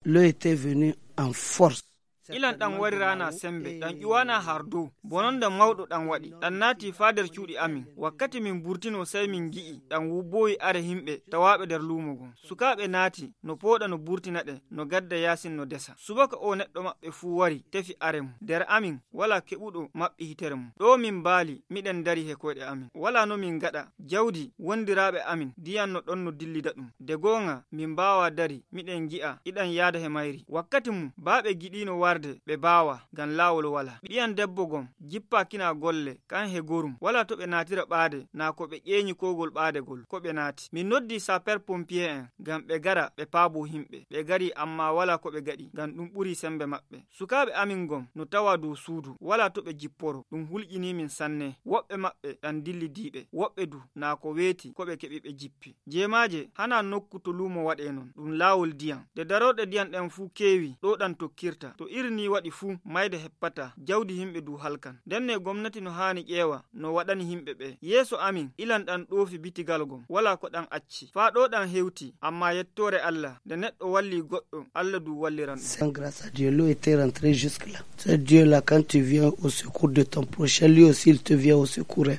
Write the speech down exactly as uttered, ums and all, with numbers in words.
l'eau était venue en force. Ilan ɗan wari rana sembe ɗan ƴuwana har dow bonon da mawɗo ɗan waɗi ɗan naati faa nder cuuɗi amin wakkati min burtino sey min gi'i ɗan wubboyi are himɓe tawaɓe nder luumo gon sukaaɓe naati no pooɗa no burtina ɗe no gadda yaasin no desa subaka o neɗɗo maɓɓe fuu wari tefi are mum nder amin wala keɓuɗo maɓɓi hitere mum ɗo min baali miɗen dari he koyɗe amin wala no min gaɗa jawdi wondiraaɓe amin diyanno ɗon no dillida ɗum de goonga min mbaawa dari miɗen gi'a iɗan yaada he mayri wakkati mum baaɓe giɗino war ɓe bawa gan lawol wala ɓiyan debbo gom jippa kina golle kan he gorum wala to ɓe natira ɓaade na ko ɓe ƴeñi kogol ɓaadegol ko ɓe naati min noddi sapeur pompier en gam ɓe gara ɓe paabo himɓe ɓe gari amma wala ko ɓe gaɗi gam ɗum ɓuri sembe maɓɓe sukaɓe amin gom no tawa dow suudu wala to ɓe jipporo ɗum hulƴini min sanne woɓɓe maɓɓe ɗan dilli diɓe woɓɓe du na ko weeti ko ɓe keɓi ɓe jippi jemaje hana nokku to lumo waɗe non ɗum lawol diyan de daroɗe diyan ɗen fuu kewi ɗo ɗan tokkirta to irin ni waɗi fuu mayde heppata jawdi himɓe du halkan denne gomnati no hani ƴeewa no waɗani himɓe ɓe yeeso amin ilan ɗan ɗoofi bitigal gom wala ko ɗan acci faa ɗo ɗan hewti amma yettore Allah de neɗɗo walli goɗɗo Allah du walliran ɗum grâce à Dieu l'eau était rentrée jusque là c'est Dieu là quand tu viens au secours de ton prochain lui aussi il te vient au secours